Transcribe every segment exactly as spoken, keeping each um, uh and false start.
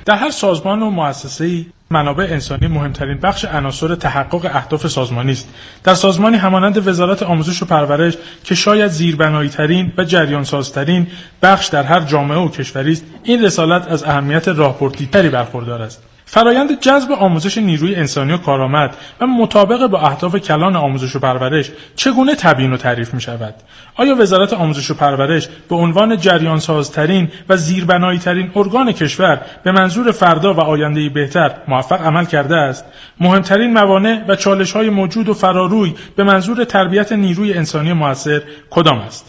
در هر سازمان و مؤسسه‌ای منابع انسانی مهمترین بخش عناصر تحقق اهداف سازمانی است. در سازمانی همانند وزارت آموزش و پرورش که شاید زیربنایی‌ترین و جریان‌سازترین بخش در هر جامعه و کشوری است، این رسالت از اهمیت راهبردی‌تری برخوردار است. فرایند جذب آموزش نیروی انسانی و کارآمد و مطابق با اهداف کلان آموزش و پرورش چگونه تبیین و تعریف می شود؟ آیا وزارت آموزش و پرورش به عنوان جریان‌سازترین و زیربنایی‌ترین ارگان کشور به منظور فردا و آینده‌ای بهتر موفق عمل کرده است؟ مهمترین موانع و چالش‌های موجود و فراروی به منظور تربیت نیروی انسانی مؤثر کدام است؟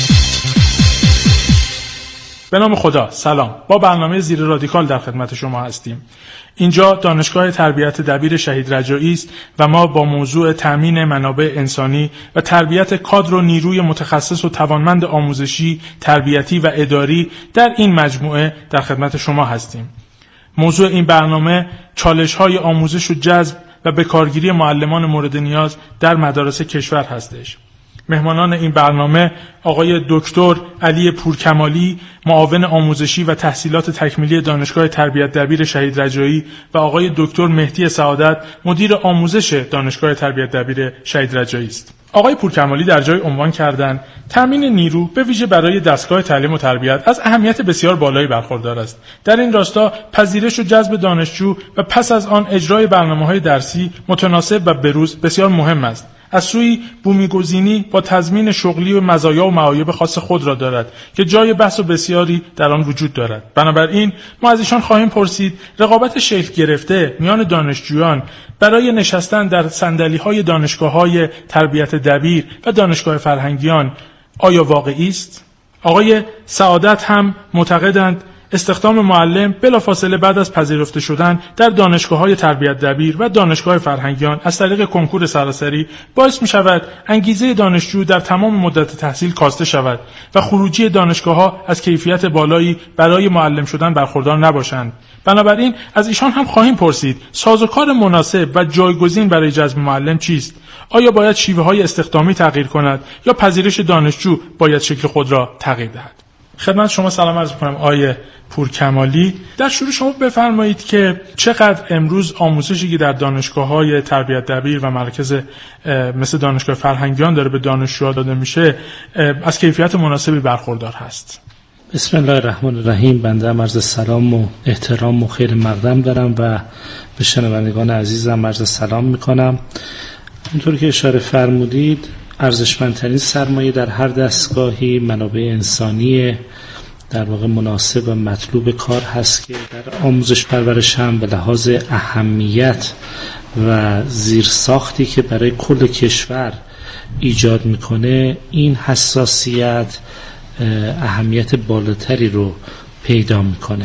به نام خدا، سلام. با برنامه زیر رادیکال در خدمت شما هستیم. اینجا دانشگاه تربیت دبیر شهید رجایی است و ما با موضوع تامین منابع انسانی و تربیت کادر و نیروی متخصص و توانمند آموزشی، تربیتی و اداری در این مجموعه در خدمت شما هستیم. موضوع این برنامه چالش‌های آموزش و جذب و بکارگیری معلمان مورد نیاز در مدارس کشور هستش. مهمانان این برنامه آقای دکتر علی پورکمالی، معاون آموزشی و تحصیلات تکمیلی دانشگاه تربیت دبیر شهید رجایی و آقای دکتر مهدی سعادت، مدیر آموزش دانشگاه تربیت دبیر شهید رجایی است. آقای پورکمالی در جای عنوان کردند تامین نیرو به ویژه برای دستگاه تعلیم و تربیت از اهمیت بسیار بالایی برخوردار است. در این راستا پذیرش و جذب دانشجو و پس از آن اجرای برنامه‌های درسی متناسب و بروز بسیار مهم است. از سوی بومیگزینی با تضمین شغلی و مزایا و معایب خاص خود را دارد که جای بحث و بسیاری در آن وجود دارد. بنابراین ما از ایشان خواهیم پرسید رقابت شکل گرفته میان دانشجویان برای نشستن در صندلی‌های دانشگاه‌های تربیت دبیر و دانشگاه فرهنگیان آیا واقعی است؟ آقای سعادت هم معتقدند استخدام معلم بلافاصله بعد از پذیرفته شدن در دانشگاه‌های تربیت دبیر و دانشگاه فرهنگیان از طریق کنکور سراسری باعث می‌شود انگیزه دانشجو در تمام مدت تحصیل کاسته شود و خروجی دانشگاه‌ها از کیفیت بالایی برای معلم شدن برخوردار نباشند. بنابراین از ایشان هم خواهیم پرسید سازوکار مناسب و جایگزین برای جذب معلم چیست؟ آیا باید شیوه‌های استخدامی تغییر کند یا پذیرش دانشجو باید شکل خود را تغییر دهد؟ خدمت شما سلام عرض می‌کنم آقای پورکمالی. در شروع شما بفرمایید که چقدر امروز آموزشی که در دانشگاه‌های تربیت دبیر و مرکز مثل دانشگاه فرهنگیان داره به دانشجوها داده میشه از کیفیت مناسبی برخوردار هست؟ بسم الله الرحمن الرحیم. بنده هم عرض سلام و احترام و خیر مقدم دارم و به شنوندگان عزیزم عرض سلام میکنم. همونطور که اشاره فرمودید ارزشمندترین سرمایه در هر دستگاهی منابع انسانی در واقع مناسب و مطلوب کار هست که در آموزش پرورش هم به لحاظ اهمیت و زیرساختی که برای کل کشور ایجاد میکنه این حساسیت اهمیت بالاتری رو پیدا میکنه.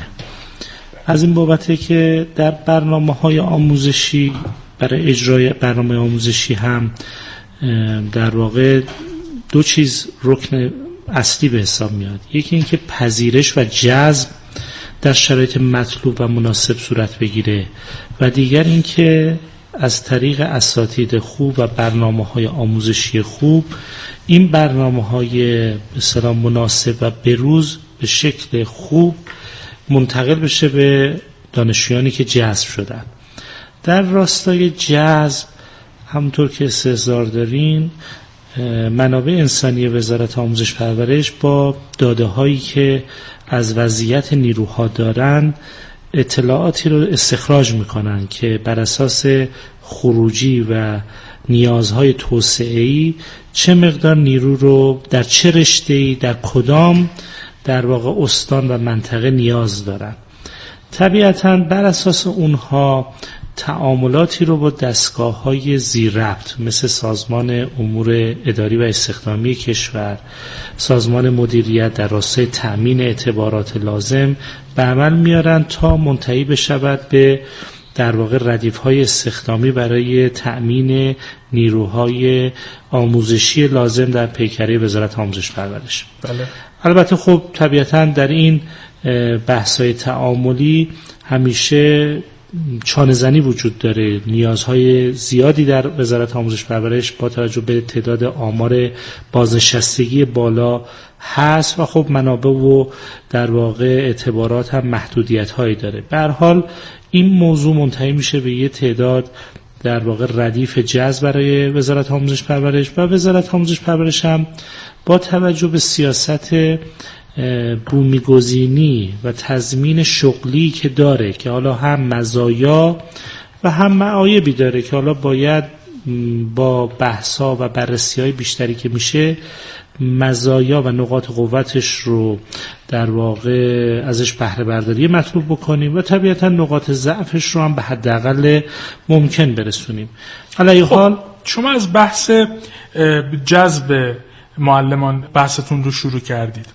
از این بابته که در برنامه‌های آموزشی برای اجرای برنامه آموزشی هم در واقع دو چیز رکن اصلی به حساب میاد. یکی اینکه پذیرش و جذب در شرایط مطلوب و مناسب صورت بگیره و دیگر اینکه از طریق اساتید خوب و برنامه‌های آموزشی خوب این برنامه‌های به اصطلاح مناسب و بروز به شکل خوب منتقل بشه به دانشجویانی که جذب شدن. در راستای جذب همونطور که استحضار دارین منابع انسانی وزارت آموزش پرورش با داده هایی که از وضعیت نیروها دارن اطلاعاتی رو استخراج میکنن که بر اساس خروجی و نیازهای توسعه‌ای چه مقدار نیرو رو در چه رشته‌ای در کدام در واقع استان و منطقه نیاز دارن. طبیعتاً بر اساس اونها تعاملاتی رو با دستگاه‌های زیر ربط مثل سازمان امور اداری و استخدامی کشور، سازمان مدیریت در راستای تأمین اعتبارات لازم به عمل میارن تا منتهی بشود به در واقع ردیف‌های استخدامی برای تأمین نیروهای آموزشی لازم در پیکره وزارت آموزش پرورش. بله. البته خب طبیعتاً در این بحث‌های تعاملی همیشه چانه‌زنی وجود داره، نیازهای زیادی در وزارت آموزش پرورش با توجه به تعداد آمار بازنشستگی بالا هست و خب منابع و در واقع اعتبارات هم محدودیت‌هایی داره. به هر حال این موضوع منتهی میشه به یه تعداد در واقع ردیف جذب برای وزارت آموزش پرورش و وزارت آموزش پرورش هم با توجه به سیاست بومیگزینی و تضمین شغلی که داره که حالا هم مزایا و هم معایبی داره که حالا باید با بحث‌ها و بررسی‌های بیشتری که میشه مزایا و نقاط قوتش رو در واقع ازش بهره برداری مطلوب بکنیم و طبیعتا نقاط ضعفش رو هم به حداقل ممکن برسونیم. علی حال شما از بحث جذب معلمان بحثتون رو شروع کردید.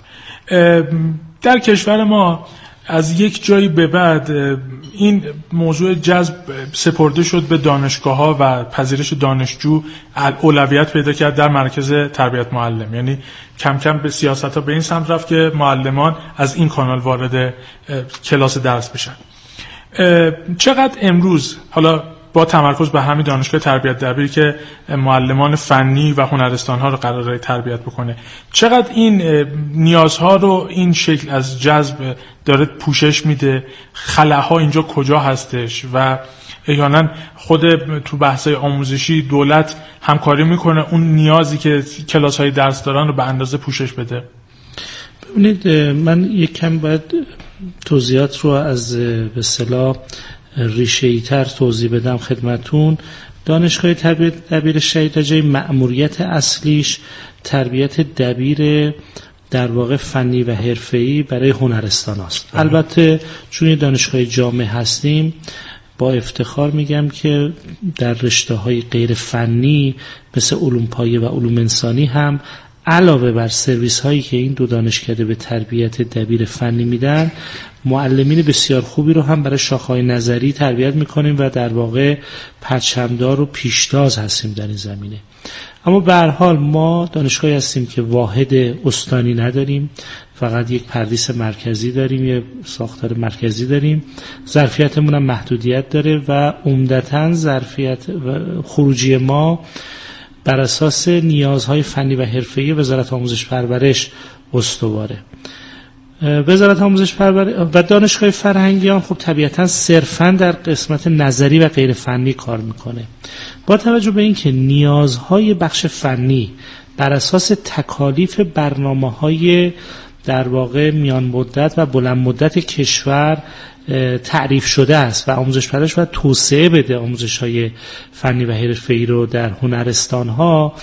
در کشور ما از یک جایی به بعد این موضوع جذب سپرده شد به دانشگاه‌ها و پذیرش دانشجو اولویت پیدا کرد در مرکز تربیت معلم. یعنی کم کم به سیاست‌ها به این سمت رفت که معلمان از این کانال وارد کلاس درس بشن. چقدر امروز حالا با تمرکز به همین دانشگاه تربیت دبیر که معلمان فنی و هنرستان‌ها رو قراره تربیت بکنه، چقدر این نیازها رو این شکل از جذب داره پوشش میده؟ خلاها اینجا کجا هستش و احیانا خود تو بحث‌های آموزشی دولت همکاری میکنه اون نیازی که کلاس‌های درس دارن رو به اندازه پوشش بده؟ ببینید، من یک کم باید توضیحات رو از به اصطلاح ریشه‌ای تر توضیح بدم خدمتون. دانشگاه تربیت دبیر شهید رجایی مأموریت اصلیش تربیت دبیر در واقع فنی و حرفه‌ای برای هنرستان است. البته چون دانشگاه جامع هستیم با افتخار میگم که در رشته‌های غیر فنی مثل علوم پایه و علوم انسانی هم علاوه بر سرویس هایی که این دو دانشکده به تربیت دبیر فنی میدن، معلمین بسیار خوبی رو هم برای شاخه‌های نظری تربیت میکنیم و در واقع پرچمدار و پیشتاز هستیم در این زمینه. اما به هر حال ما دانشگاهی هستیم که واحد استانی نداریم، فقط یک پردیس مرکزی داریم، یک ساختار مرکزی داریم. ظرفیتمون هم محدودیت داره و عمدتاً ظرفیت و خروجی ما بر اساس نیازهای فنی و حرفه‌ای وزارت آموزش پرورش استواره. وزارت آموزش پرورش و دانشگاه فرهنگیان خب طبیعتاً صرفاً در قسمت نظری و غیر فنی کار میکنه. با توجه به اینکه نیازهای بخش فنی بر اساس تکالیف برنامه‌های در واقع میان مدت و بلند مدت کشور تعریف شده است و آموزش پرورش باید توسعه بده آموزش‌های فنی و حرفه‌ای رو در هنرستان‌ها،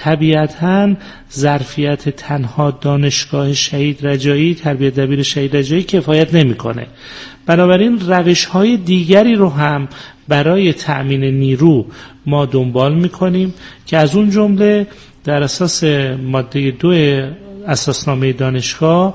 طبیعتاً ظرفیت تنها دانشگاه شهید رجایی تربیت دبیر شهید رجایی کفایت نمی‌کنه. بنابراین روش‌های دیگری رو هم برای تأمین نیرو ما دنبال می‌کنیم که از اون جمله در اساس ماده دو اساسنامه دانشگاه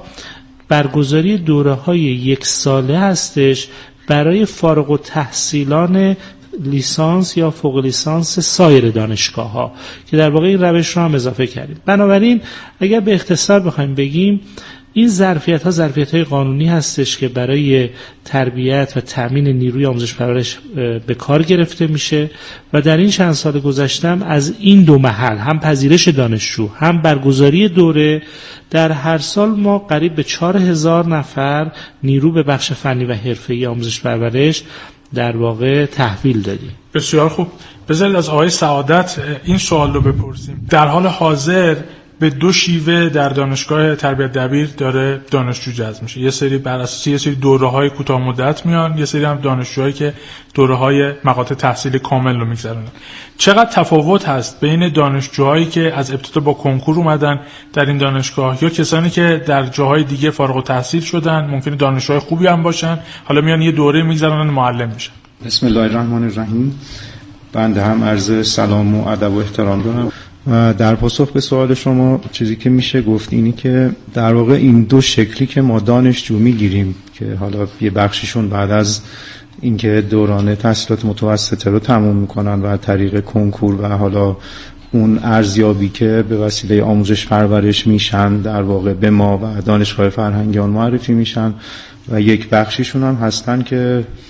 برگزاری دوره‌های یک ساله هستش برای فارغ التحصیلان لیسانس یا فوق لیسانس سایر دانشگاه‌ها که در واقع این روش رو هم اضافه کردیم. بنابراین اگر به اختصار بخوایم بگیم این ظرفیت‌ها ظرفیت‌های قانونی هستش که برای تربیت و تأمین نیروی آموزش پرورش به کار گرفته میشه و در این چند سال گذشته از این دو محل، هم پذیرش دانشجو هم برگزاری دوره، در هر سال ما قریب به چهار هزار نفر نیرو به بخش فنی و حرفه‌ای آموزش پرورش در واقع تحویل دادیم. بسیار خوب. بذارید از آقای سعادت این سوال رو بپرسیم. در حال حاضر به دو شیوه در دانشگاه تربیت دبیر داره دانشجو جذب میشه. یه سری بر اساس یه سری دوره‌های کوتاه مدت میان، یه سری هم دانشجوهایی که دوره‌های مقاطع تحصیلی کامل رو میگذرونن. چقدر تفاوت هست بین دانشجوهایی که از ابتدا با کنکور اومدن در این دانشگاه یا کسانی که در جاهای دیگه فارغ التحصیل شدن، ممکنه دانشجوهای خوبی هم باشن، حالا میان یه دوره میگذرونن معلم میشن؟ بسم الله الرحمن الرحیم. بنده هم عرض سلام و ادب و احترام دارم. و در پاسخ به سوال شما چیزی که میشه گفت اینی که در واقع این دو شکلی که ما دانشجو میگیریم که حالا یه بخشیشون بعد از اینکه دوران تحصیلات متوسطه رو تموم میکنن و طریق کنکور و حالا اون ارزیابی که به وسیله آموزش پرورش میشن در واقع به ما و دانشگاه فرهنگیان معرفی میشن و یک بخشیشون هم هستن که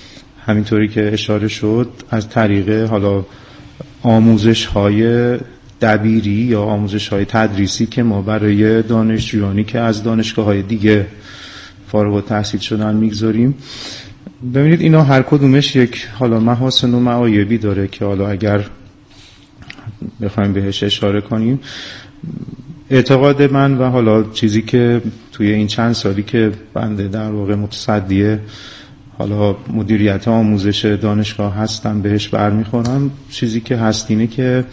همینطوری که اشاره شد از طریق حالا آموزش های دبیری یا آموزش های تدریسی که ما برای دانشجویانی که از دانشگاه های دیگه فارغ التحصیل شدن میگذاریم. ببینید اینا هر کدومش یک حالا محاسن و معایبی داره که حالا اگر بخوایم بهش اشاره کنیم، اعتقاد من و حالا چیزی که توی این چند سالی که بنده در واقع متصدی حالا مدیریت آموزش دانشگاه هستم بهش برمیخورم، چیزی که هست اینه که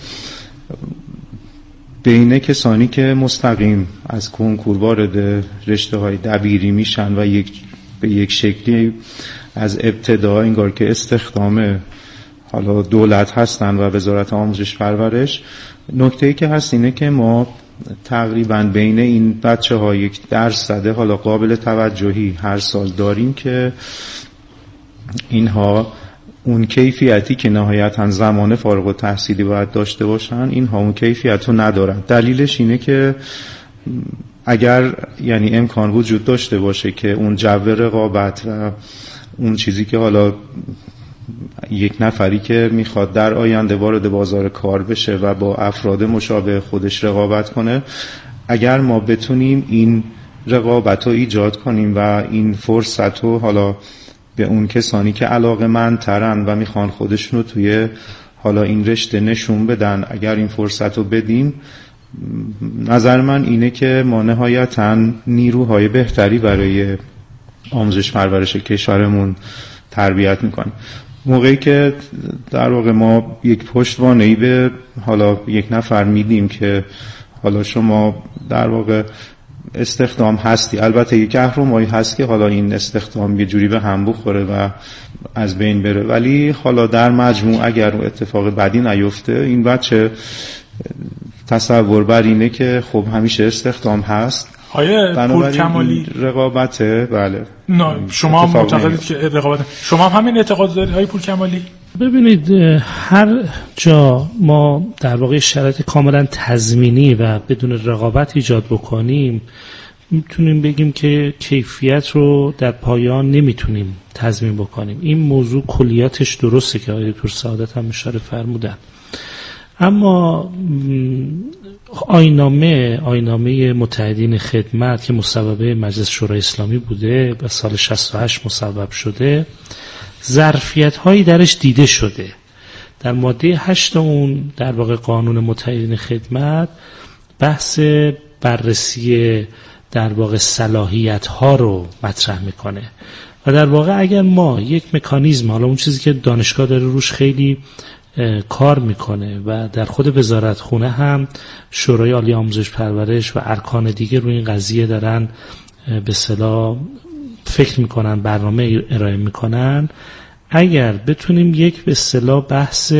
بین کسانی که مستقیم از کنکور وارد رشته های دبیری میشن و یک به یک شکلی از ابتدا انگار که استخدام حالا دولت هستن و وزارت آموزش پرورش، نکته‌ای که هست اینه که ما تقریبا بین این بچه ها یک درصد حالا قابل توجهی هر سال داریم که اینها اون کیفیتی که نهایتاً زمان فارغ التحصیلی باید داشته باشن، اینها اون کیفیت رو ندارن. دلیلش اینه که اگر یعنی امکان وجود داشته باشه که اون جو رقابت و اون چیزی که حالا یک نفری که میخواد در آینده وارد بازار کار بشه و با افراد مشابه خودش رقابت کنه، اگر ما بتونیم این رقابت رو ایجاد کنیم و این فرصت رو حالا به اون کسانی که علاقه‌مندترن و میخوان خودشون رو توی حالا این رشته نشون بدن، اگر این فرصت رو بدیم، نظر من اینه که ما نهایتاً نیروهای بهتری برای آموزش پرورش کشورمون تربیت میکنیم. موقعی که در واقع ما یک پشتوانه‌ای به حالا یک نفر میدیم که حالا شما در واقع استخدام هستی، البته یک اهرمایی هست که حالا این استخدام یه جوری به هم بخوره و از بین بره، ولی حالا در مجموع اگر اتفاق بدی نیفته، این بچه تصور بر اینه که خب همیشه استخدام هست. آیا پورکمالی رقابته؟ بله. نه شما معتقدید که رقابت، شما هم همین اعتقاد دارید آقای پورکمالی؟ ببینید هر جا ما در واقع شرایط کاملا تضمینی و بدون رقابت ایجاد بکنیم، میتونیم بگیم که کیفیت رو در پایان نمیتونیم تضمین بکنیم. این موضوع کلیاتش درسته که آقای دکتر سعادت هم اشاره فرمودن، اما آیین‌نامه آیین‌نامه متحدین خدمت که مصوبه مجلس شورای اسلامی بوده و سال شصت و هشت مصوب شده، ظرفیت هایی درش دیده شده. در ماده هشت اون در واقع قانون متحدین خدمت بحث بررسی در واقع صلاحیت ها رو مطرح میکنه و در واقع اگر ما یک مکانیزم، حالا اون چیزی که دانشگاه داره روش خیلی کار میکنه و در خود وزارت خونه هم شورای عالی آموزش پرورش و ارکان دیگه روی این قضیه دارن به اصطلاح فکر میکنن، برنامه ارائه میکنن، اگر بتونیم یک به اصطلاح بحث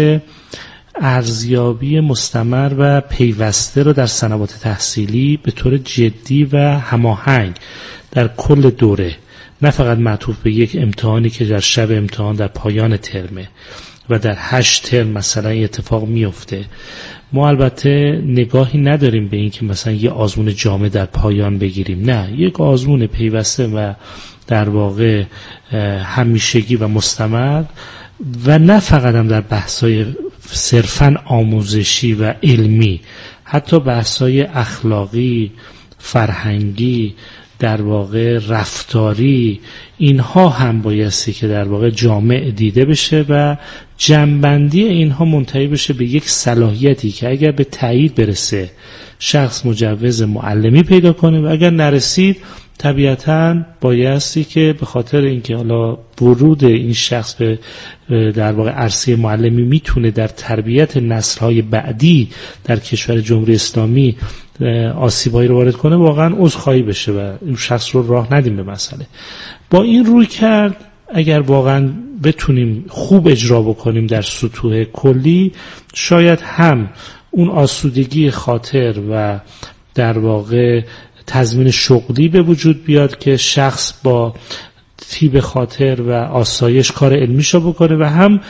ارزیابی مستمر و پیوسته رو در سنوات تحصیلی به طور جدی و هماهنگ در کل دوره، نه فقط معطوف به یک امتحانی که در شب امتحان در پایان ترمه و در هشت ترم مثلا اتفاق میفته، ما البته نگاهی نداریم به این که مثلا یه آزمون جامع در پایان بگیریم، نه، یک آزمون پیوسته و در واقع همیشگی و مستمر و نه فقط هم در بحث‌های صرفاً آموزشی و علمی، حتی بحث‌های اخلاقی، فرهنگی، در واقع رفتاری، اینها هم بایستی که در واقع جامع دیده بشه و جمع‌بندی اینها منتهی بشه به یک صلاحیتی که اگر به تایید برسه شخص مجوز معلمی پیدا کنه و اگر نرسید طبیعتاً بایستی که به خاطر اینکه حالا ورود این شخص به در واقع عرصه معلمی میتونه در تربیت نسل‌های بعدی در کشور جمهوری اسلامی آسیبایی رو وارد کنه، واقعاً عذرخواهی بشه و این شخص رو راه ندیم به مسئله. با این روی کرد اگر واقعاً بتونیم خوب اجرا بکنیم در سطوح کلی، شاید هم اون آسودگی خاطر و در واقع تضمین شغلی به وجود بیاد که شخص با طیب خاطر و آسایش کار علمیشو بکنه و هم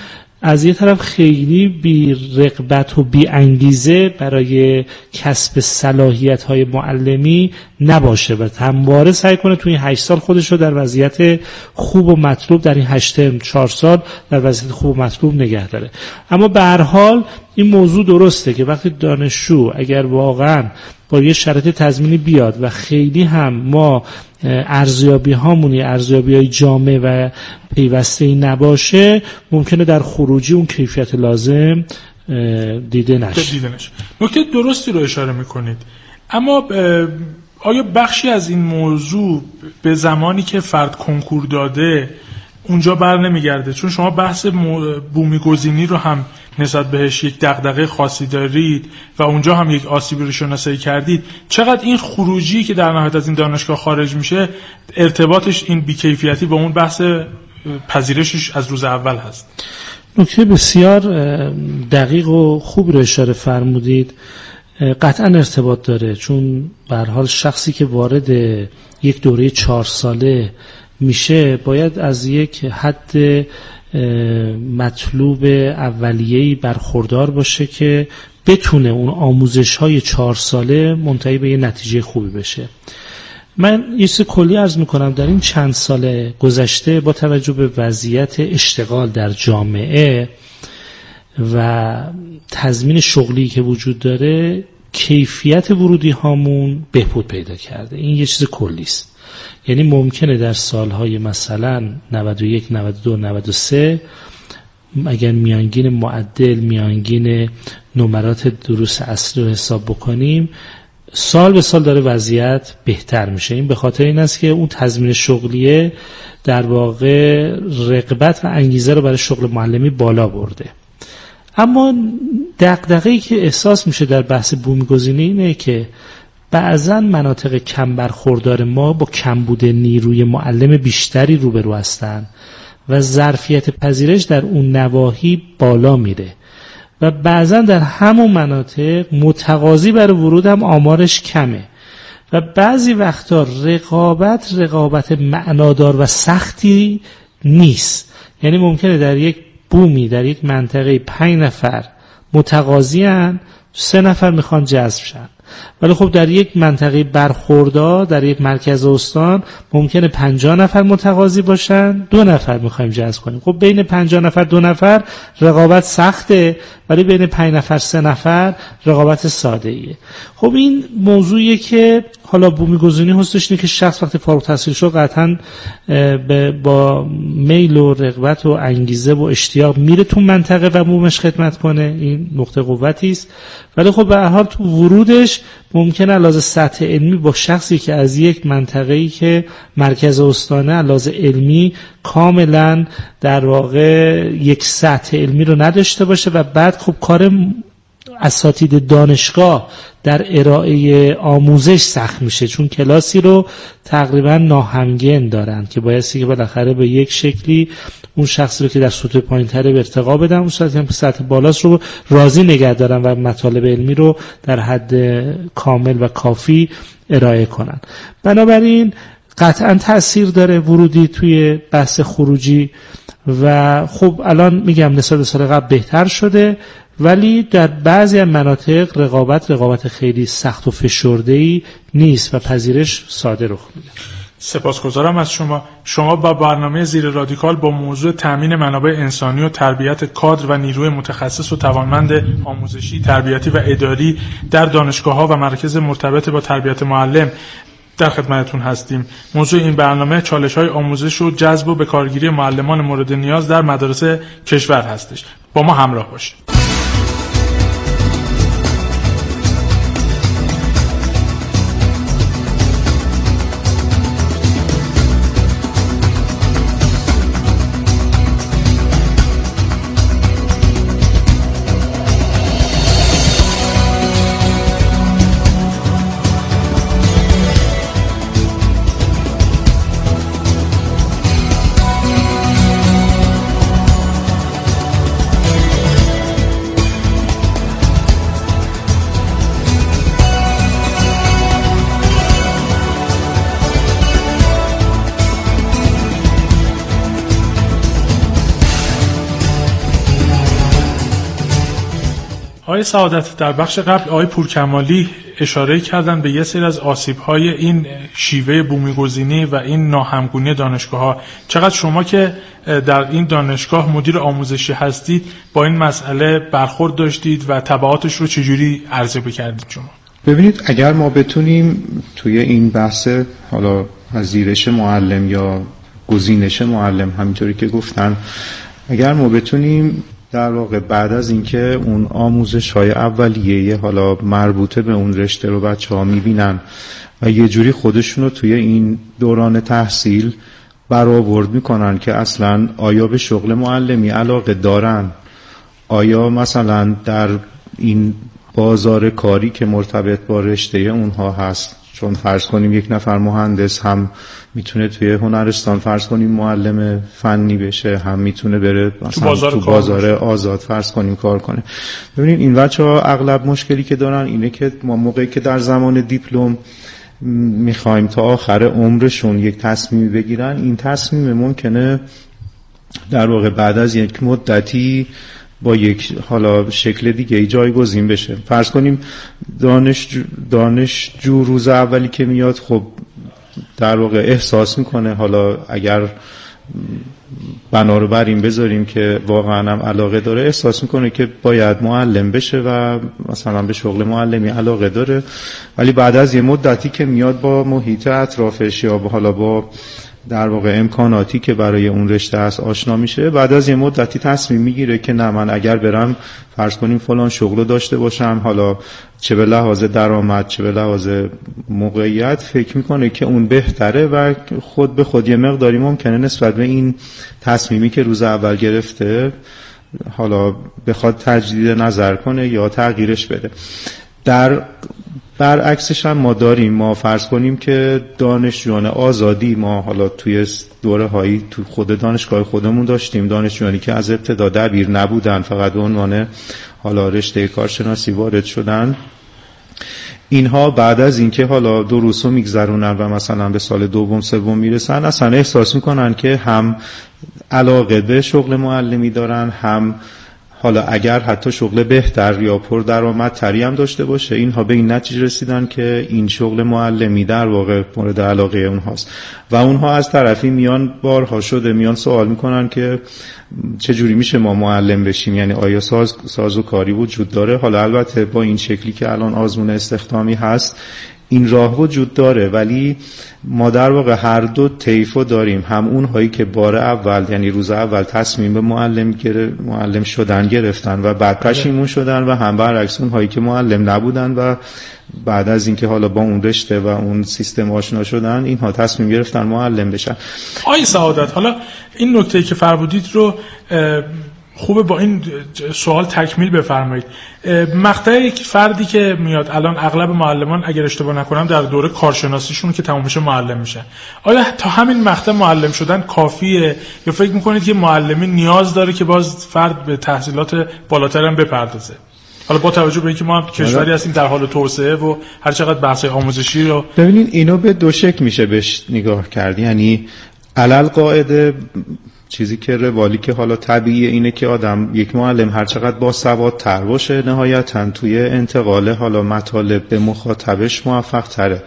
از یه طرف خیلی بی رغبت و بی انگیزه برای کسب صلاحیت های معلمی نباشه و همواره سعی کنه توی این هشت سال خودش رو در وضعیت خوب و مطلوب، در این هشت ترم چهار سال در وضعیت خوب و مطلوب نگه داره. اما به هر حال این موضوع درسته که وقتی دانشجو اگر واقعا با یه شرط تضمینی بیاد و خیلی هم ما ارزیابی هامونی ارزیابی های جامع و پیوسته نباشه، ممکنه در خروجی اون کیفیت لازم دیده نشه. دیده نشه. نکته درستی رو اشاره میکنید. اما آیا بخشی از این موضوع به زمانی که فرد کنکور داده اونجا بر نمیگرده؟ چون شما بحث بومیگزینی رو هم نسبت بهش یک دغدغه خاصی دارید و اونجا هم یک آسیبی رو شناسایی کردید. چقدر این خروجی که در نهایت از این دانشگاه خارج میشه ارتباطش این بیکیفیتی با اون بحث پذیرشش از روز اول هست؟ نکته بسیار دقیق و خوب رو اشاره فرمودید. قطعا ارتباط داره، چون به هر حال شخصی که وارد یک دوره چهار ساله میشه باید از یک حد مطلوب اولیه‌ای برخوردار باشه که بتونه اون آموزش‌های چهار ساله منتهی به یه نتیجه خوبی بشه. من یه چیز کلی عرض میکنم، در این چند سال گذشته با توجه به وضعیت اشتغال در جامعه و تضمین شغلی که وجود داره، کیفیت ورودی هامون بهبود پیدا کرده. این یه چیز کلی است. یعنی ممکنه در سالهای مثلا نود و یک، نود و دو، نود و سه اگر میانگین معدل، میانگین نمرات دروس اصلی رو حساب بکنیم، سال به سال داره وضعیت بهتر میشه. این به خاطر این است که اون تضمین شغلیه در واقع رغبت و انگیزه رو برای شغل معلمی بالا برده. اما دغدغه‌ای که احساس میشه در بحث بومیگزینی اینه که بعضا مناطق کم برخوردار ما با کمبود نیروی معلم بیشتری روبرو هستن و ظرفیت پذیرش در اون نواحی بالا میره و بعضا در همون مناطق متقاضی برای ورود هم آمارش کمه و بعضی وقتا رقابت رقابت معنادار و سختی نیست. یعنی ممکنه در یک بومی در یک منطقه پنج نفر متقاضی هن، سه نفر میخوان جذب شن، ولی خب در یک منطقه برخوردار در یک مرکز استان ممکنه پنجاه نفر متقاضی باشن، دو نفر میخوایم جذب کنیم. خب بین پنجاه نفر دو نفر رقابت سخته، ولی بین پنج نفر سه نفر رقابت ساده ایه. خب این موضوعیه که حالا بومیگزینی هستش اینه که شخص وقتی فارغ التحصیل شد قطعاً با میل و رغبت و انگیزه و اشتیاق میره تو منطقه و بومش خدمت کنه. این نقطه قوتی است. ولی خب به هر حال تو ورودش ممکنه علاوه سطح علمی با شخصی که از یک منطقه‌ای که مرکز استانه علاوه علمی کاملا در واقع یک سطح علمی رو نداشته باشه و بعد خب کار اساتید دانشگاه در ارائه آموزش سخت میشه، چون کلاسی رو تقریبا ناهمگن دارن که بایستی که بالاخره به یک شکلی اون شخصی رو که در سطح پایین‌تر ارتقا بدن، اون شخصی هم که سطح بالاست رو راضی نگه دارن و مطالب علمی رو در حد کامل و کافی ارائه کنن. بنابراین قطعا تأثیر داره ورودی توی بحث خروجی و خب الان میگم نسبت به سال قبل بهتر شده، ولی در بعضی از مناطق رقابت رقابت خیلی سخت و فشرده‌ای نیست و پذیرش ساده رخ میده. سپاسگزارم از شما. شما با برنامه زیر رادیکال با موضوع تامین منابع انسانی و تربیت کادر و نیروی متخصص و توانمند آموزشی، تربیتی و اداری در دانشگاه‌ها و مراکز مرتبط با تربیت معلم در خدمتتون هستیم. موضوع این برنامه چالش‌های آموزش و جذب و بکارگیری معلمان مورد نیاز در مدارس کشور هستش. با ما همراه باشید. آقای سعادت، در بخش قبل آقای پورکمالی اشاره کردن به یه سری از آسیب‌های این شیوه بومی‌گزینی و این ناهمگونی دانشگاه‌ها. چقدر شما که در این دانشگاه مدیر آموزشی هستید با این مسئله برخورد داشتید و تبعاتش رو چجوری ارزیابی کردید شما؟ ببینید، اگر ما بتونیم توی این بحث حالا پذیرش معلم یا گزینش معلم، همینطوری که گفتن، اگر ما بتونیم در واقع بعد از اینکه اون آموزش‌های اولیه حالا مربوطه به اون رشته رو بچه‌ها می‌بینن و یه جوری خودشون رو توی این دوران تحصیل برآورد می‌کنن که اصلاً آیا به شغل معلمی علاقه دارن، آیا مثلا در این بازار کاری که مرتبط با رشته اونها هست، چون فرض کنیم یک نفر مهندس هم میتونه توی هنرستان فرض کنیم معلم فنی بشه، هم میتونه بره مثلا تو بازار, تو بازار آزاد فرض کنیم کار کنه. ببینید این بچه‌ها اغلب مشکلی که دارن اینه که ما موقعی که در زمان دیپلم میخوایم تا آخر عمرشون یک تصمیم بگیرن، این تصمیم ممکنه در واقع بعد از یک مدتی با یک حالا شکل دیگه جایگزین بشه. فرض کنیم دانشجو دانشجو روز اولی که میاد، خب در واقع احساس میکنه، حالا اگر بنا رو بر این بذاریم که واقعا هم علاقه داره، احساس میکنه که باید معلم بشه و مثلا به شغل معلمی علاقه داره، ولی بعد از یه مدتی که میاد با محیط اطرافش یا حالا با در واقع امکاناتی که برای اون رشته هست آشنا میشه، بعد از یه مدتی تصمیم میگیره که نه، من اگر برم فرض کنیم فلان شغل داشته باشم، حالا چه به لحاظ درآمد چه به لحاظ موقعیت، فکر میکنه که اون بهتره و خود به خود یه مقداری ممکنه نسبت به این تصمیمی که روز اول گرفته حالا بخواد تجدید نظر کنه یا تغییرش بده. در برعکسش هم ما داریم، ما فرض کنیم که دانشجویان آزادی ما حالا توی دوره هایی تو خود دانشگاه خودمون داشتیم، دانشجویانی که از ابتدا دبیر نبودن، فقط به عنوان حالا رشته کارشناسی وارد شدن. اینها بعد از اینکه حالا دروسو میگذرونن و مثلا به سال دوم سوم میرسن، اصلا احساس میکنن که هم علاقه به شغل معلمی دارن، هم حالا اگر حتی شغل بهتر یا پر درآمدتری هم داشته باشه، اینها به این نتیجه رسیدن که این شغل معلمی در واقع مورد علاقه اونهاست و اونها از طرفی میان بارها شده میان سوال میکنن که چجوری میشه ما معلم بشیم، یعنی آیا ساز سازوکاری وجود داره؟ حالا البته با این شکلی که الان آزمون استخدامی هست این راه وجود داره، ولی ما در واقع هر دو طیفو داریم، هم اون هایی که بار اول یعنی روز اول تصمیم به معلم گره معلم شدن گرفتن و بعد پشیمون شدن، و هم برعکس اون هایی که معلم نبودن و بعد از اینکه حالا با اون رشته و اون سیستم آشنا شدن اینها تصمیم گرفتن معلم بشن. آقای سعادت، حالا این نکته که فرمودید رو خوبه با این سوال تکمیل بفرمایید. مقطع یک فردی که میاد الان، اغلب معلمان اگر اشتباه نکنم در دوره کارشناسیشون که تمام میشه معلم میشه، آیا تا همین مقطع معلم شدن کافیه یا فکر میکنید که معلمی نیاز داره که باز فرد به تحصیلات بالاتر هم بپردازه؟ حالا با توجه به اینکه ما کشوری هستیم در حال توسعه و هر چقدر بحث آموزشی رو ببینید، اینو به دو شکل میشه بهش نگاه کرد. یعنی علل قاعده چیزی که روالی که حالا طبیعیه اینه که آدم یک معلم هر چقدر با سوادتر باشه نهایتاً توی انتقال حالا مطالب به مخاطبش موفق تره،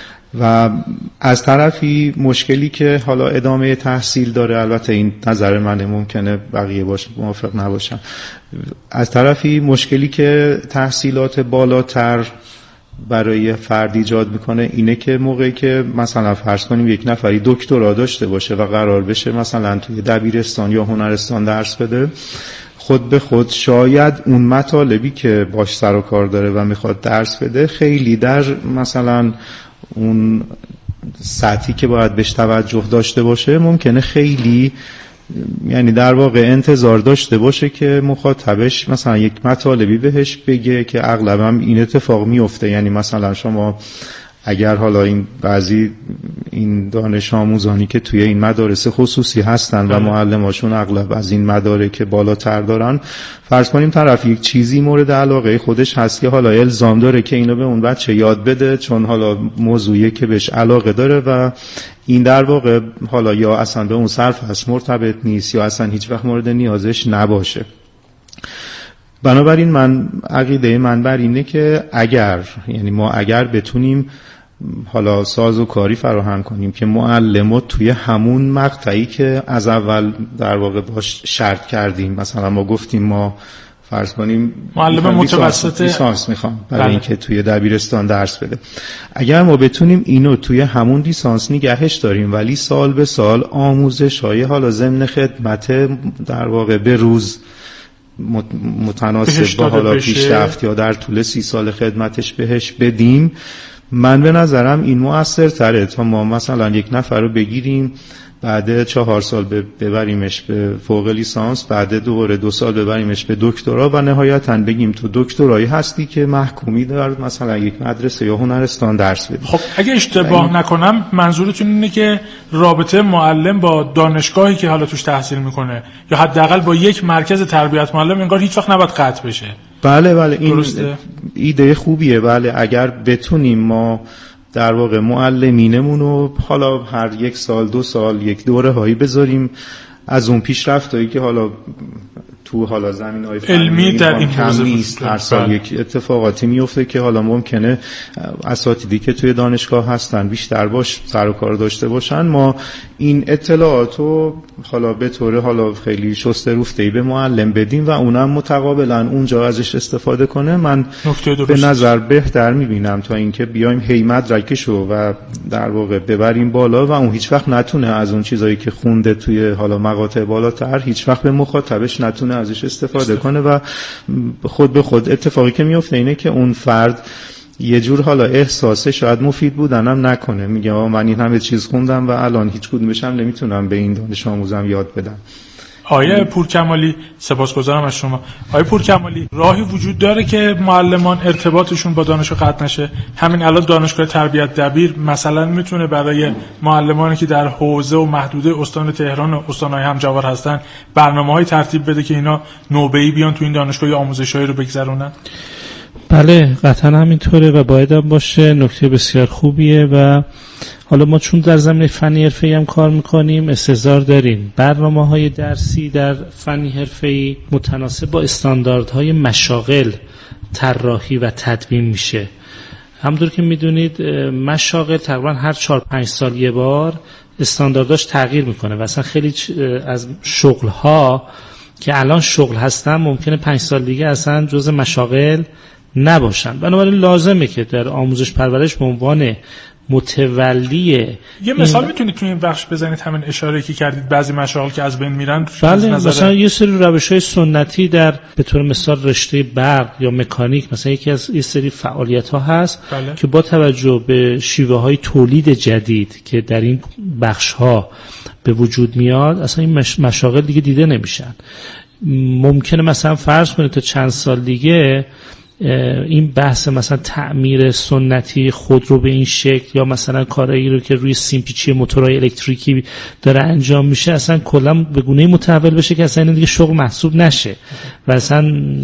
و از طرفی مشکلی که حالا ادامه تحصیل داره، البته این نظر منه، ممکنه بقیه باشه موافق نباشن، از طرفی مشکلی که تحصیلات بالاتر برای فرد ایجاد میکنه اینه که موقعی که مثلا فرض کنیم یک نفری دکترا داشته باشه و قرار بشه مثلا توی دبیرستان یا هنرستان درس بده، خود به خود شاید اون مطالبی که باش سر و کار داره و میخواد درس بده خیلی در مثلا اون سطحی که باید بهش توجه داشته باشه ممکنه خیلی، یعنی در واقع انتظار داشته باشه که مخاطبش مثلا یک مطالبی بهش بگه که اغلبا این اتفاق میفته. یعنی مثلا شما اگر حالا این بعضی این دانش آموزانی که توی این مدارس خصوصی هستن و معلماشون اغلب از این مدارک بالاتر دارن، فرض کنیم طرف یک چیزی مورد علاقه خودش هست که حالا الزام داره که اینو به اون بچه یاد بده چون حالا موضوعی که بهش علاقه داره و این در واقع حالا یا اصلا به اون صرف هست مرتبط نیست یا اصلا هیچ وقت مورد نیازش نباشه. بنابراین من عقیده من بر اینه که اگر یعنی ما اگر بتونیم حالا سازوکاری فراهم کنیم که معلمو توی همون مقطعی که از اول در واقع باش شرط کردیم، مثلا ما گفتیم ما فرض کنیم معلم متوسط لیسانس میخوام برای اینکه توی دبیرستان درس بده، اگر ما بتونیم اینو توی همون لیسانس نگهش داریم ولی سال به سال آموزش های حالا ضمن خدمت در واقع به روز متناسب با حالا پیشرفت یا در طول سی سال خدمتش بهش بدیم، من به نظرم این مؤثرتره تا ما مثلا یک نفر رو بگیریم بعد چهار سال ببریمش به فوق لیسانس، بعد دوباره دو سال ببریمش به دکترا و نهایتاً بگیم تو دکترایی هستی که محکومی در مثلا یک مدرسه یا هنرستان درس بدی. خب اگه اشتباه این... نکنم منظورتون اینه که رابطه معلم با دانشگاهی که حالا توش تحصیل میکنه یا حداقل با یک مرکز تربیت معلم انگار هیچ وقت نباید قطع بشه. بله بله این درسته؟ ایده خوبیه. بله اگر بتونیم ما در واقع معلمینمون رو حالا هر یک سال دو سال یک دوره هایی بذاریم از اون پیشرفتایی که حالا تو حالا زمینه‌های علمی در این کم نیست، هر سال یک اتفاقاتی میفته که حالا ممکنه اساتیدی که توی دانشگاه هستن بیشتر باش سر و کار داشته باشن، ما این اطلاعات رو حالا به طور حالا خیلی شسته روفته‌ای به معلم بدیم و اونم متقابلا اونجا ازش استفاده کنه. من به نظر بهتر میبینم تا اینکه بیایم هی مدرکشو و در واقع ببریم بالا و اون هیچ وقت نتونه از اون چیزایی که خونده توی حالا مقاطع بالاتر هیچ وقت به مخاطبش نتونه ازش استفاده کنه و خود به خود اتفاقی که میفته اینه که اون فرد یه جور حالا احساسه شاید مفید بودنم نکنه، میگه من این همه چیز خوندم و الان هیچ کدومش هم نمیتونم به این دانش آموزم یاد بدم. آیه پورکمالی، سپاسگزارم از شما. آیه پورکمالی، راهی وجود داره که معلمان ارتباطشون با دانشگاه قطع نشه؟ همین الان دانشگاه تربیت دبیر مثلا میتونه برای معلمانی که در حوزه و محدوده استان تهران و استان‌های همجوار هستن برنامه‌های ترتیب بده که اینا نوبه‌ای بیان تو این دانشگاه آموزشایی رو بگذرونن؟ بله قطعا همینطوره و باید هم باشه. نکته بسیار خوبیه و حالا ما چون در زمینه فنی حرفه‌ای هم کار میکنیم استحضار داریم برنامه‌های درسی در فنی حرفه‌ای متناسب با استانداردهای مشاغل طراحی و تدوین میشه. همونطور که میدونید مشاغل تقریبا هر چهار پنج سال یه بار استاندارداش تغییر میکنه و اصلا خیلی از شغل‌ها که الان شغل هستن ممکنه پنج سال دیگه اصلا جزء مشاغل نباشن. بنابراین لازمه که در آموزش پرورش به عنوان متولیه یه مثال این... میتونید تو این بخش بزنید همین اشاره که کردید بعضی مشاغل که از بین میرن؟ بله نظر... مثلا یه سری روش‌های سنتی در به طور مثال رشته برق یا مکانیک مثلا یکی از یه سری فعالیت‌ها هست بله. که با توجه به شیوه‌های تولید جدید که در این بخش‌ها به وجود میاد اصلا این مش... مشاغل دیگه دیده نمیشن. ممکنه مثلا فرض کنید تا چند سال دیگه این بحث مثلا تعمیر سنتی خود رو به این شکل یا مثلا کارایی رو که روی سیمپیچی موتورهای الکتریکی داره انجام میشه اصلا کلا به گونه‌ای متحول بشه که اصلا این دیگه شغل محسوب نشه و اصلا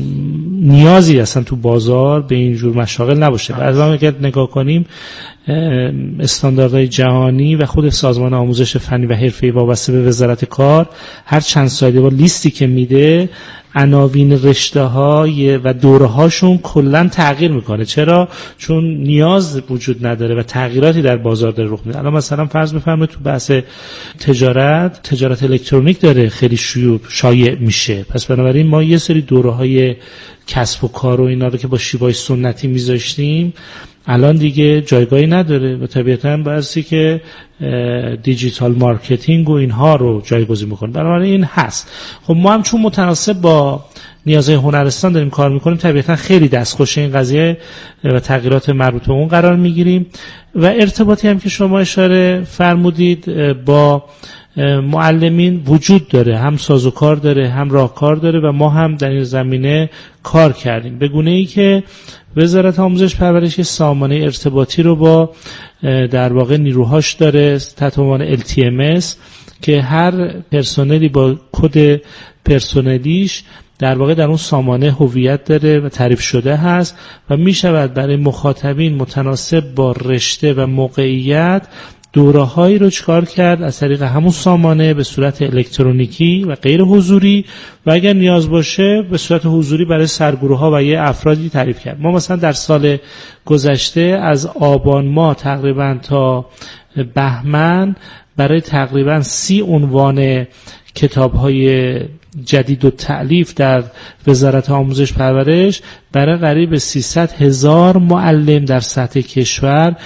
نیازی اصلا تو بازار به این جور مشاغل نباشه. و از اون که نگاه کنیم استانداردهای جهانی و خود سازمان آموزش فنی و حرفه‌ای وابسته به وزارت کار هر چند ساله با لیستی که میده عناوین رشته‌های و دوره‌هاشون کلاً تغییر میکنه. چرا؟ چون نیاز وجود نداره و تغییراتی در بازار داره رخ میده. الان مثلا فرض بفرمایید تو بحث تجارت تجارت الکترونیک داره خیلی شیوع شایع میشه، پس بنابراین ما یه سری دوره‌های کسب و کار و اینا رو که با شیوه‌های سنتی میذاشتیم الان دیگه جایگاهی نداره و طبیعتاً بایستی که دیجیتال مارکتینگ و اینها رو جایگزین میکنه. بنابراین این هست. خب ما هم چون متناسب با نیازهای هنرستان داریم کار میکنیم طبیعتاً خیلی دستخوش این قضیه و تغییرات مربوط به اون قرار میگیریم و ارتباطی هم که شما اشاره فرمودید با معلمین وجود داره، هم سازوکار داره هم راهکار داره و ما هم در این زمینه کار کردیم به گونه ای که وزارت آموزش پرورش سامانه ارتباطی رو با در واقع نیروهاش داره تحت عنوان ال تی ام اس که هر پرسنلی با کد پرسنلیش در واقع در اون سامانه هویت داره و تعریف شده هست و می شود برای مخاطبین متناسب با رشته و موقعیت دوره هایی رو چکار کرد از طریق همون سامانه به صورت الکترونیکی و غیر حضوری و اگر نیاز باشه به صورت حضوری برای سرگروه ها و یه افرادی تعریف کرد. ما مثلا در سال گذشته از آبان ماه تقریبا تا بهمن برای تقریبا سی عنوان کتاب های جدید و تألیف در وزارت آموزش پرورش برای قریب سیصد هزار معلم در سطح کشور